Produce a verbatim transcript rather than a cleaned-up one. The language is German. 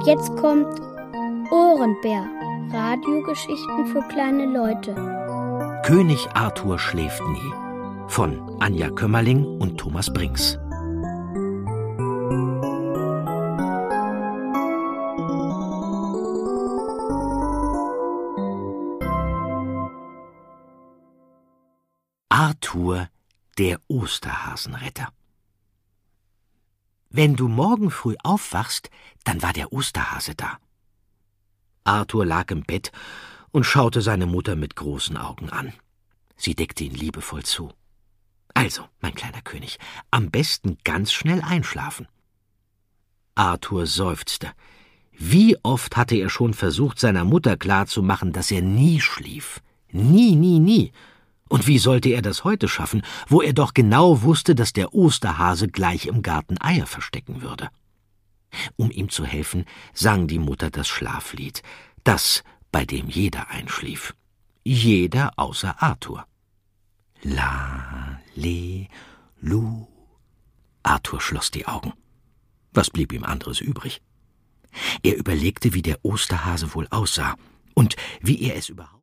Jetzt kommt Ohrenbär. Radiogeschichten für kleine Leute. König Arthur schläft nie. Von Anja Kömmerling und Thomas Brinks. Arthur, der Osterhasenretter. Wenn du morgen früh aufwachst, dann war der Osterhase da. Arthur lag im Bett und schaute seine Mutter mit großen Augen an. Sie deckte ihn liebevoll zu. Also, mein kleiner König, am besten ganz schnell einschlafen. Arthur seufzte. Wie oft hatte er schon versucht, seiner Mutter klarzumachen, dass er nie schlief. Nie, nie, nie. Und wie sollte er das heute schaffen, wo er doch genau wusste, dass der Osterhase gleich im Garten Eier verstecken würde? Um ihm zu helfen, sang die Mutter das Schlaflied, das, bei dem jeder einschlief. Jeder außer Arthur. La, le, lu. Arthur schloss die Augen. Was blieb ihm anderes übrig? Er überlegte, wie der Osterhase wohl aussah und wie er es überhaupt